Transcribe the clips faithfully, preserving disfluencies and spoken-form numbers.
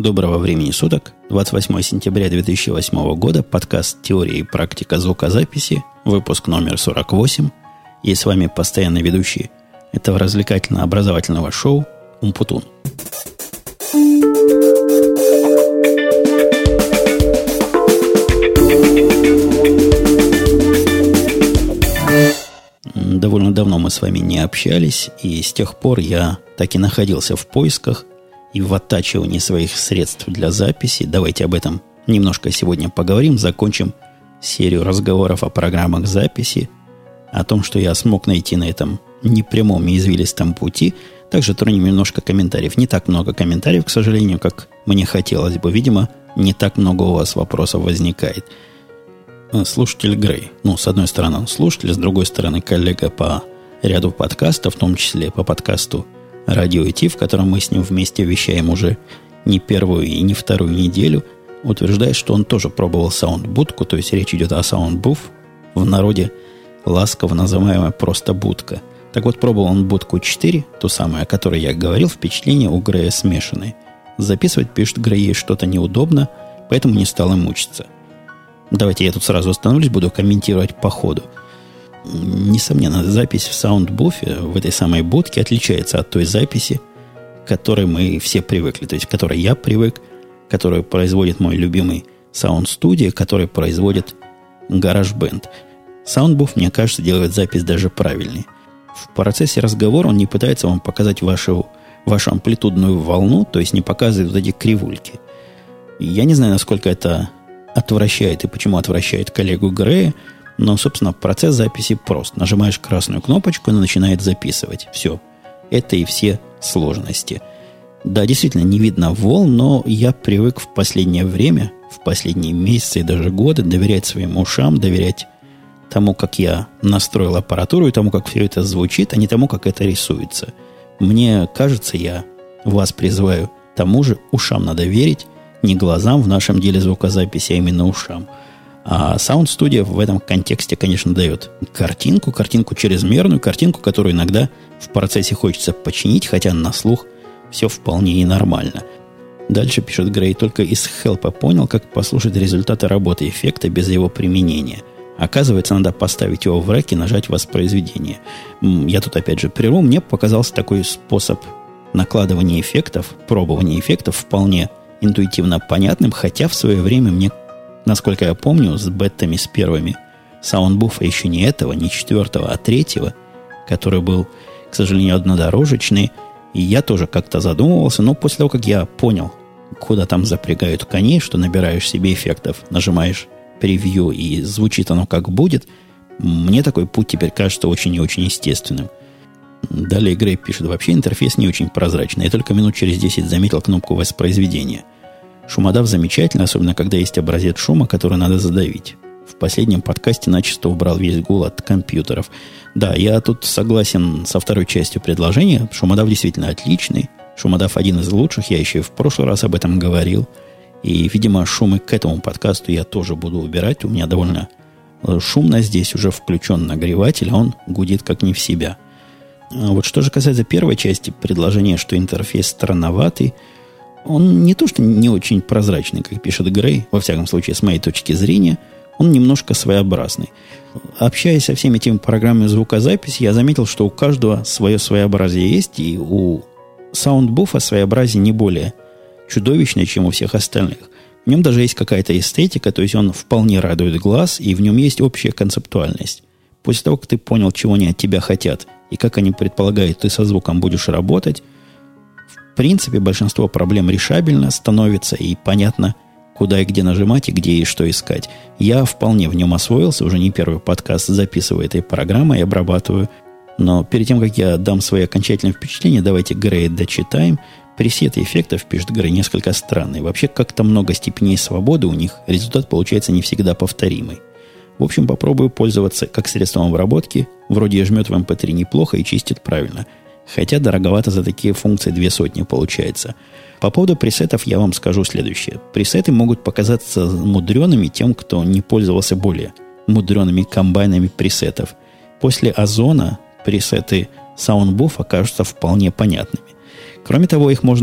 Доброго времени суток. двадцать восьмое сентября две тысячи восьмого года. Подкаст «Теория и практика звукозаписи». Выпуск номер сорок восемь. И с вами постоянный ведущий этого развлекательно-образовательного шоу Умпутун. Довольно давно мы с вами не общались, и с тех пор я так и находился в поисках и в оттачивании своих средств для записи. Давайте об этом немножко сегодня поговорим. Закончим серию разговоров о программах записи, о том, что я смог найти на этом непрямом и извилистом пути. Также тронем немножко комментариев. Не так много комментариев, к сожалению, как мне хотелось бы. Видимо, не так много у вас вопросов возникает. Слушатель Грей. Ну, с одной стороны, он слушатель, с другой стороны, коллега по ряду подкастов, в том числе по подкасту «Радио ИТ», в котором мы с ним вместе вещаем уже не первую и не вторую неделю, утверждает, что он тоже пробовал саундбудку, то есть речь идет о саундбуф, в народе ласково называемая просто будка. Так вот, пробовал он будку четыре, ту самую, о которой я говорил, впечатления у Грея смешанные. Записывать, пишет Грей, ей что-то неудобно, поэтому не стал им мучиться. Давайте я тут сразу остановлюсь, буду комментировать по ходу. Несомненно, запись в саундбуфе, в этой самой будке, отличается от той записи, к которой мы все привыкли. То есть, к которой я привык, которую производит мой любимый саунд-студия, который производит GarageBand. Саундбуф, мне кажется, делает запись даже правильнее. В процессе разговора он не пытается вам показать вашу, вашу амплитудную волну, то есть не показывает вот эти кривульки. Я не знаю, насколько это отвращает и почему отвращает коллегу Грея, но, собственно, процесс записи прост. Нажимаешь красную кнопочку, и она начинает записывать. Все. Это и все сложности. Да, действительно, не видно волн, но я привык в последнее время, в последние месяцы и даже годы доверять своим ушам, доверять тому, как я настроил аппаратуру, и тому, как все это звучит, а не тому, как это рисуется. Мне кажется, я вас призываю тому же, ушам надо верить, не глазам в нашем деле звукозаписи, а именно ушам. А Sound Studio в этом контексте, конечно, дает картинку, картинку чрезмерную, картинку, которую иногда в процессе хочется починить, хотя на слух все вполне и нормально. Дальше пишет Грей, только из хелпа понял, как послушать результаты работы эффекта без его применения. Оказывается, надо поставить его в рэк и нажать воспроизведение. Я тут опять же прерву, мне показался такой способ накладывания эффектов, пробования эффектов вполне интуитивно понятным, хотя в свое время мне, насколько я помню, с бетами, с первыми саундбуфа еще не этого, не четвертого, а третьего, который был, к сожалению, однодорожечный, и я тоже как-то задумывался, но после того, как я понял, куда там запрягают коней, что набираешь себе эффектов, нажимаешь превью, и звучит оно как будет, мне такой путь теперь кажется очень и очень естественным. Далее Грей пишет, вообще интерфейс не очень прозрачный. Я только минут через десять заметил кнопку воспроизведения. Шумодав замечательно, особенно когда есть образец шума, который надо задавить. В последнем подкасте начисто убрал весь гул от компьютеров. Да, я тут согласен со второй частью предложения. Шумодав действительно отличный. Шумодав один из лучших. Я еще и в прошлый раз об этом говорил. И, видимо, шумы к этому подкасту я тоже буду убирать. У меня довольно шумно здесь, уже включен нагреватель, а он гудит как не в себя. Вот что же касается первой части предложения, что интерфейс странноватый, он не то, что не очень прозрачный, как пишет Грей, во всяком случае, с моей точки зрения, он немножко своеобразный. Общаясь со всеми этими программами звукозаписи, я заметил, что у каждого свое своеобразие есть, и у саундбуфа своеобразие не более чудовищное, чем у всех остальных. В нем даже есть какая-то эстетика, то есть он вполне радует глаз, и в нем есть общая концептуальность. После того, как ты понял, чего они от тебя хотят, и как они предполагают, ты со звуком будешь работать, в принципе, большинство проблем решабельно становится, и понятно, куда и где нажимать, и где и что искать. Я вполне в нем освоился, уже не первый подкаст записываю этой программой и обрабатываю. Но перед тем, как я дам свои окончательные впечатления, давайте Грей дочитаем. Пресеты эффектов, пишет Грей, несколько странные. Вообще, как-то много степеней свободы у них, результат получается не всегда повторимый. В общем, попробую пользоваться как средством обработки. Вроде жмет в эм пэ три неплохо и чистит правильно. Хотя дороговато за такие функции две сотни получается. По поводу пресетов я вам скажу следующее. Пресеты могут показаться мудреными тем, кто не пользовался более мудреными комбайнами пресетов. После Озона пресеты саундбуфа кажутся вполне понятными. Кроме того, их можно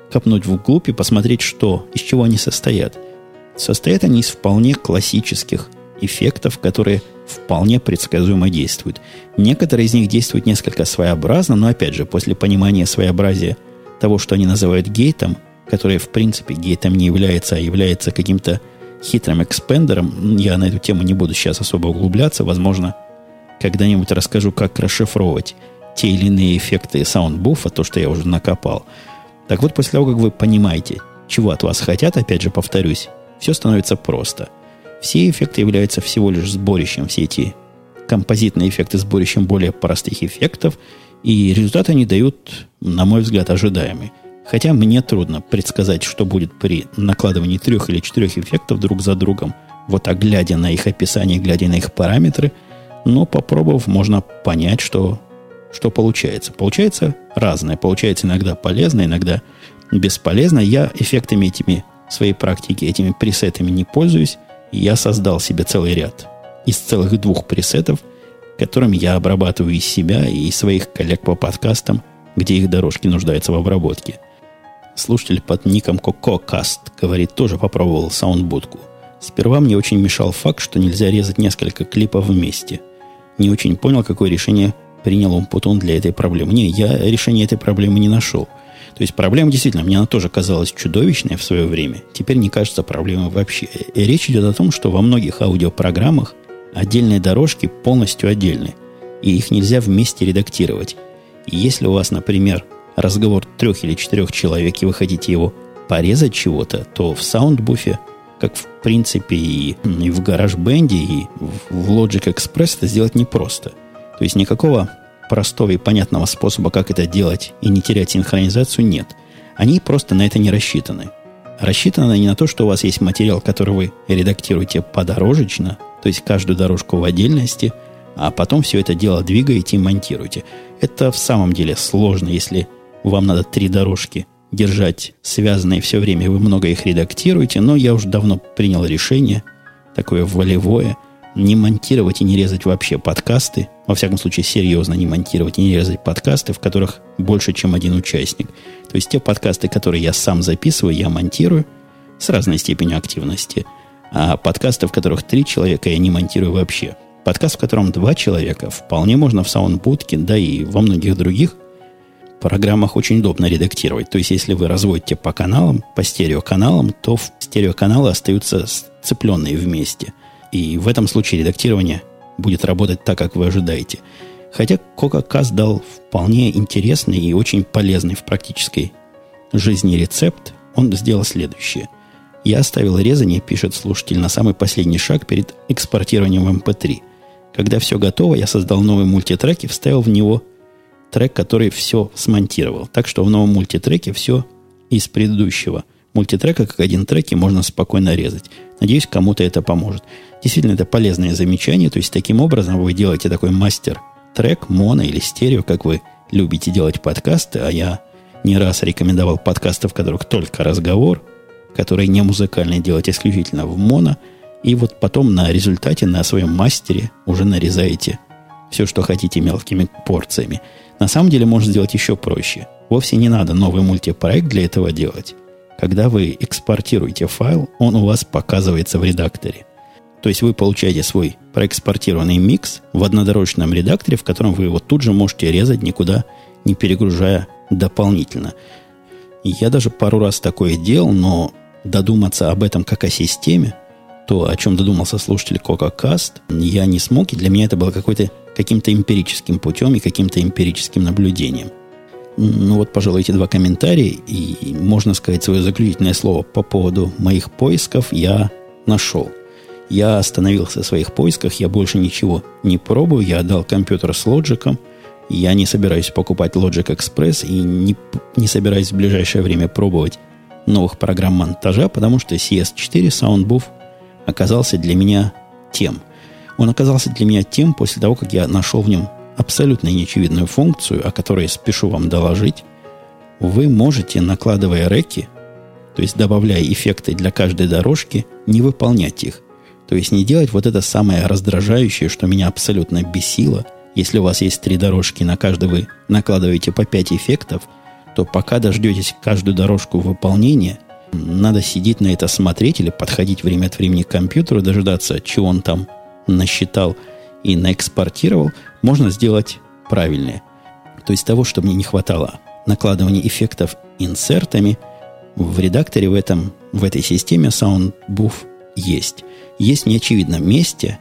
копнуть вглубь и посмотреть, что, из чего они состоят. Состоят они из вполне классических эффектов, которые вполне предсказуемо действуют. Некоторые из них действуют несколько своеобразно, но, опять же, после понимания своеобразия того, что они называют гейтом, которое, в принципе, гейтом не является, а является каким-то хитрым экспендером, я на эту тему не буду сейчас особо углубляться, возможно, когда-нибудь расскажу, как расшифровывать те или иные эффекты саундбуфа, то, что я уже накопал. Так вот, после того, как вы понимаете, чего от вас хотят, опять же, повторюсь, все становится просто. Все эффекты являются всего лишь сборищем, все эти композитные эффекты сборищем более простых эффектов, и результаты они дают, на мой взгляд, ожидаемый. Хотя мне трудно предсказать, что будет при накладывании трех или четырех эффектов друг за другом, вот так глядя на их описание, глядя на их параметры, но попробовав, можно понять, что, что получается. Получается разное, получается иногда полезно, иногда бесполезно. Я эффектами этими в своей практике, этими пресетами не пользуюсь, и я создал себе целый ряд из целых двух пресетов, которыми я обрабатываю и себя, и своих коллег по подкастам, где их дорожки нуждаются в обработке. Слушатель под ником CocoCast, говорит, тоже попробовал саундбудку. Сперва мне очень мешал факт, что нельзя резать несколько клипов вместе. Не очень понял, какое решение принял Умпутун для этой проблемы. Не, я решение этой проблемы не нашел. То есть проблема действительно, мне она тоже казалась чудовищной в свое время. Теперь не кажется проблемой вообще. И речь идет о том, что во многих аудиопрограммах отдельные дорожки полностью отдельны. И их нельзя вместе редактировать. И если у вас, например, разговор трех или четырех человек, и вы хотите его порезать чего-то, то в саундбуфе, как в принципе и, и в GarageBand, и в Logic Express это сделать непросто. То есть никакого простого и понятного способа, как это делать и не терять синхронизацию, нет. Они просто на это не рассчитаны. Рассчитаны они на то, что у вас есть материал, который вы редактируете подорожечно, то есть каждую дорожку в отдельности, а потом все это дело двигаете и монтируете. Это в самом деле сложно, если вам надо три дорожки держать связанные все время, вы много их редактируете, но я уже давно принял решение, такое волевое, не монтировать и не резать вообще подкасты, во всяком случае серьезно не монтировать и не резать подкасты, в которых больше, чем один участник. То есть те подкасты, которые я сам записываю, я монтирую с разной степенью активности, а подкасты, в которых три человека, я не монтирую вообще. Подкаст, в котором два человека, вполне можно в саундбудке, да и во многих других программах очень удобно редактировать. То есть, если вы разводите по каналам, по стереоканалам, то стереоканалы остаются сцепленные вместе. И в этом случае редактирование будет работать так, как вы ожидаете. Хотя CocoCast дал вполне интересный и очень полезный в практической жизни рецепт. Он сделал следующее. Я оставил резание, пишет слушатель, на самый последний шаг перед экспортированием в эм пэ три. Когда все готово, я создал новый мультитрек и вставил в него трек, который все смонтировал. Так что в новом мультитреке все из предыдущего мультитрека, как один трек, и можно спокойно резать. Надеюсь, кому-то это поможет. Действительно, это полезное замечание. То есть, таким образом вы делаете такой мастер-трек, моно или стерео, как вы любите делать подкасты, а я не раз рекомендовал подкасты, в которых только разговор, которые не музыкальные, делать исключительно в моно, и вот потом на результате, на своем мастере уже нарезаете все, что хотите, мелкими порциями. На самом деле можно сделать еще проще. Вовсе не надо новый мультипроект для этого делать. Когда вы экспортируете файл, он у вас показывается в редакторе. То есть вы получаете свой проэкспортированный микс в однодорожном редакторе, в котором вы его тут же можете резать, никуда не перегружая дополнительно. И я даже пару раз такое делал, но додуматься об этом как о системе, то, о чем додумался слушатель CocoCast, я не смог, и для меня это было какой-то, каким-то эмпирическим путем и каким-то эмпирическим наблюдением. Ну вот, пожалуй, эти два комментария, и можно сказать свое заключительное слово по поводу моих поисков я нашел. Я остановился в своих поисках, я больше ничего не пробую, я отдал компьютер с Logic, я не собираюсь покупать Logic Express и не, не собираюсь в ближайшее время пробовать новых программ монтажа, потому что си эс четыре Soundbooth оказался для меня тем. Он оказался для меня тем после того, как я нашел в нем абсолютно неочевидную функцию, о которой спешу вам доложить. Вы можете, накладывая реки, то есть добавляя эффекты для каждой дорожки, не выполнять их. То есть не делать вот это самое раздражающее, что меня абсолютно бесило. Если у вас есть три дорожки, на каждой вы накладываете по пять эффектов, то пока дождетесь каждую дорожку выполнения, надо сидеть на это смотреть или подходить время от времени к компьютеру, дожидаться, чего он там насчитал и наэкспортировал, можно сделать правильнее. То есть того, что мне не хватало накладывания эффектов инсертами, в редакторе в, этом, в этой системе SoundBooth есть. Есть в неочевидном месте,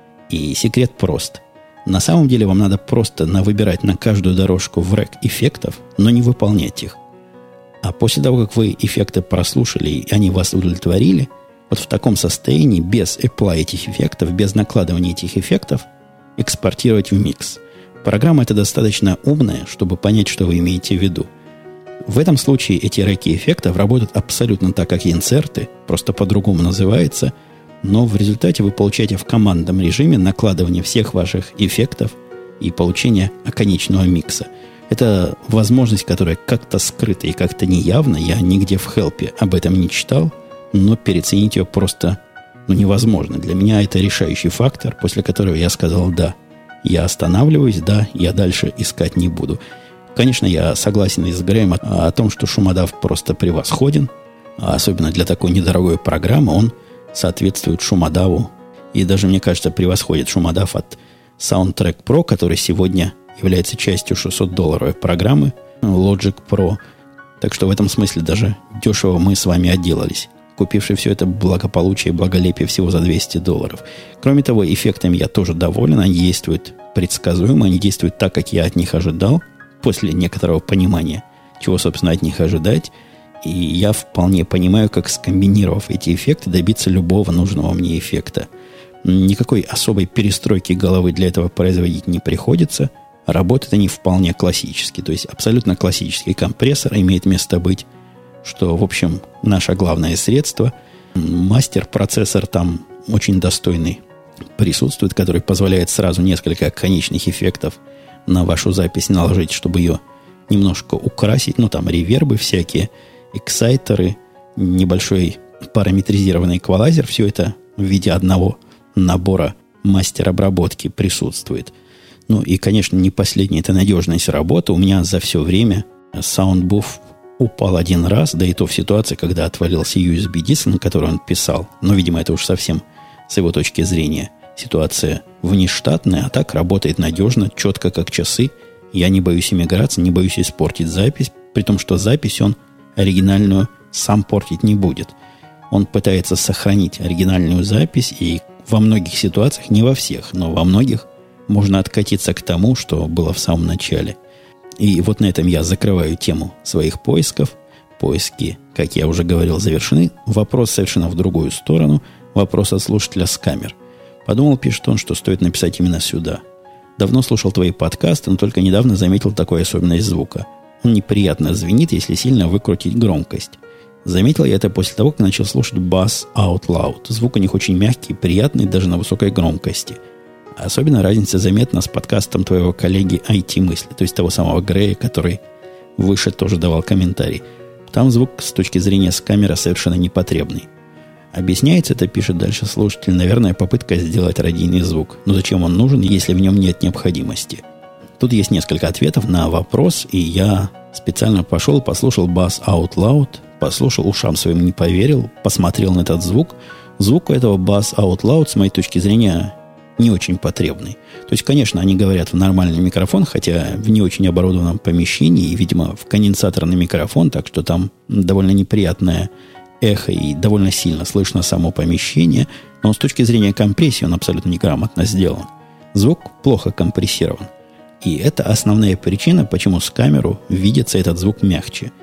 и секрет прост. На самом деле вам надо просто навыбирать на каждую дорожку в рэк эффектов, но не выполнять их. А после того, как вы эффекты прослушали, и они вас удовлетворили, вот в таком состоянии, без apply этих эффектов, без накладывания этих эффектов, экспортировать в микс. Программа эта достаточно умная, чтобы понять, что вы имеете в виду. В этом случае эти рэки эффектов работают абсолютно так, как и инсерты, просто по-другому называется, но в результате вы получаете в командном режиме накладывание всех ваших эффектов и получение оконечного микса. Это возможность, которая как-то скрыта и как-то неявна. Я нигде в хелпе об этом не читал, но переоценить ее просто ну, невозможно. Для меня это решающий фактор, после которого я сказал «да». Я останавливаюсь, да, я дальше искать не буду. Конечно, я согласен и с Греем о, о том, что Шумодав просто превосходен, а особенно для такой недорогой программы он соответствует Шумодаву. И даже, мне кажется, превосходит Шумодав от Soundtrack Pro, который сегодня является частью шестисотдолларовой программы Logic Pro. Так что в этом смысле даже дешево мы с вами отделались, купивший все это благополучие и благолепие всего за двести долларов. Кроме того, эффектами я тоже доволен. Они действуют предсказуемо, они действуют так, как я от них ожидал, после некоторого понимания, чего, собственно, от них ожидать. И я вполне понимаю, как, скомбинировав эти эффекты, добиться любого нужного мне эффекта. Никакой особой перестройки головы для этого производить не приходится. Работают они вполне классически. То есть абсолютно классический компрессор имеет место быть, что, в общем, наше главное средство. Мастер-процессор там очень достойный присутствует, который позволяет сразу несколько конечных эффектов на вашу запись наложить, чтобы ее немножко украсить. Ну, там ревербы всякие, эксайтеры, небольшой параметризированный эквалайзер. Все это в виде одного набора мастер-обработки присутствует. Ну, и, конечно, не последняя это надежность работы. У меня за все время SoundBooth упал один раз, да и то в ситуации, когда отвалился ю эс би-диск, на который он писал. Но, видимо, это уж совсем с его точки зрения ситуация внештатная, а так работает надежно, четко, как часы. Я не боюсь эмиграции, не боюсь испортить запись, при том, что запись он оригинальную сам портить не будет. Он пытается сохранить оригинальную запись, и во многих ситуациях, не во всех, но во многих, можно откатиться к тому, что было в самом начале. И вот на этом я закрываю тему своих поисков. Поиски, как я уже говорил, завершены. Вопрос совершенно в другую сторону. Вопрос от слушателя с камер. Подумал, пишет он, что стоит написать именно сюда. Давно слушал твои подкасты, но только недавно заметил такую особенность звука. Он неприятно звенит, если сильно выкрутить громкость. Заметил я это после того, как начал слушать Bass Out Loud. Звук у них очень мягкий, приятный даже на высокой громкости. Особенно разница заметна с подкастом твоего коллеги ай ти-мысли, то есть того самого Грея, который выше тоже давал комментарий. Там звук с точки зрения с камеры совершенно непотребный. Объясняется это, пишет дальше слушатель, наверное, попытка сделать радийный звук. Но зачем он нужен, если в нем нет необходимости? Тут есть несколько ответов на вопрос, и я специально пошел, послушал Bass Out Loud, послушал, ушам своим не поверил, посмотрел на этот звук. Звук у этого Bass Out Loud, с моей точки зрения, не очень потребный. То есть, конечно, они говорят в нормальный микрофон, хотя в не очень оборудованном помещении, и, видимо, в конденсаторный микрофон, так что там довольно неприятное эхо и довольно сильно слышно само помещение, но с точки зрения компрессии он абсолютно неграмотно сделан. Звук плохо компрессирован. И это основная причина, почему с камеру видится этот звук мягче.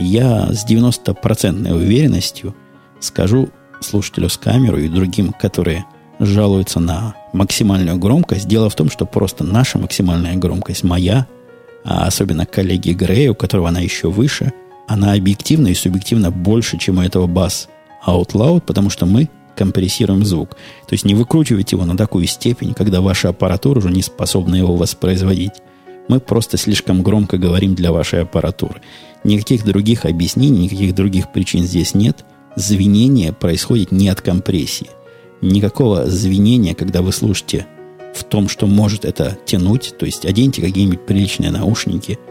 Я с девяностопроцентной уверенностью скажу слушателю с камеру и другим, которые жалуются на максимальную громкость. Дело в том, что просто наша максимальная громкость, моя, а особенно коллеги Грея, у которого она еще выше, она объективно и субъективно больше, чем у этого Bass Out Loud, потому что мы компрессируем звук. То есть не выкручивайте его на такую степень, когда ваша аппаратура уже не способна его воспроизводить. Мы просто слишком громко говорим для вашей аппаратуры. Никаких других объяснений, никаких других причин здесь нет. Звенение происходит не от компрессии. Никакого звенения, когда вы слушаете, в том, что может это тянуть. То есть оденьте какие-нибудь приличные наушники,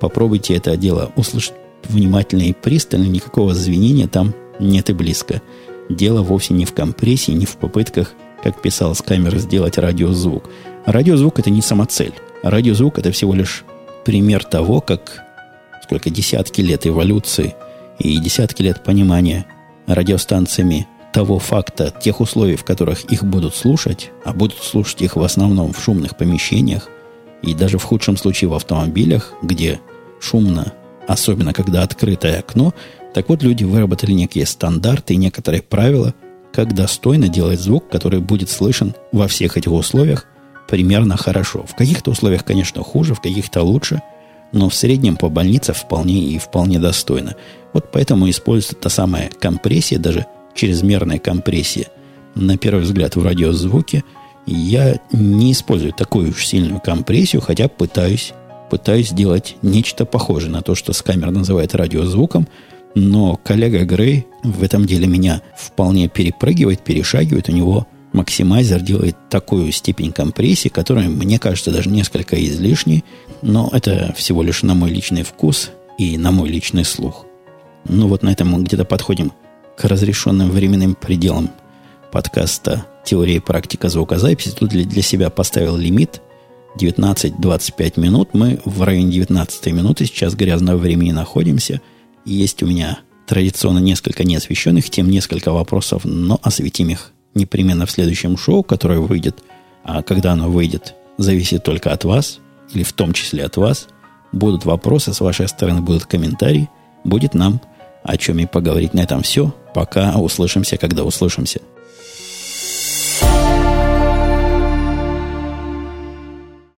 попробуйте это дело услышать внимательно и пристально, никакого звенения там нет и близко. Дело вовсе не в компрессии, не в попытках, как писал Скамер, сделать радиозвук. Радиозвук – это не самоцель. Радиозвук – это всего лишь пример того, как сколько десятки лет эволюции и десятки лет понимания радиостанциями того факта, тех условий, в которых их будут слушать, а будут слушать их в основном в шумных помещениях и даже в худшем случае в автомобилях, где шумно, особенно когда открытое окно. Так вот, люди выработали некие стандарты и некоторые правила, как достойно делать звук, который будет слышен во всех этих условиях примерно хорошо. В каких-то условиях, конечно, хуже, в каких-то лучше, но в среднем по больнице вполне и вполне достойно. Вот поэтому используется та самая компрессия, даже чрезмерная компрессия. На первый взгляд в радиозвуке я не использую такую уж сильную компрессию, хотя пытаюсь, пытаюсь сделать нечто похожее на то, что Скамер называет радиозвуком, но коллега Грей в этом деле меня вполне перепрыгивает, перешагивает. У него максимайзер делает такую степень компрессии, которая, мне кажется, даже несколько излишней, но это всего лишь на мой личный вкус и на мой личный слух. Ну вот на этом мы где-то подходим к разрешенным временным пределам подкаста «Теория и практика звукозаписи». Тут для, для себя поставил лимит девятнадцать-двадцать пять минут. Мы в районе девятнадцатой минуты сейчас грязного времени находимся. Есть у меня традиционно несколько неосвещенных тем, несколько вопросов, но осветим их непременно в следующем шоу, которое выйдет. А когда оно выйдет, зависит только от вас, или в том числе от вас. Будут вопросы с вашей стороны, будут комментарии. Будет нам о чем и поговорить. На этом все. Пока услышимся, когда услышимся.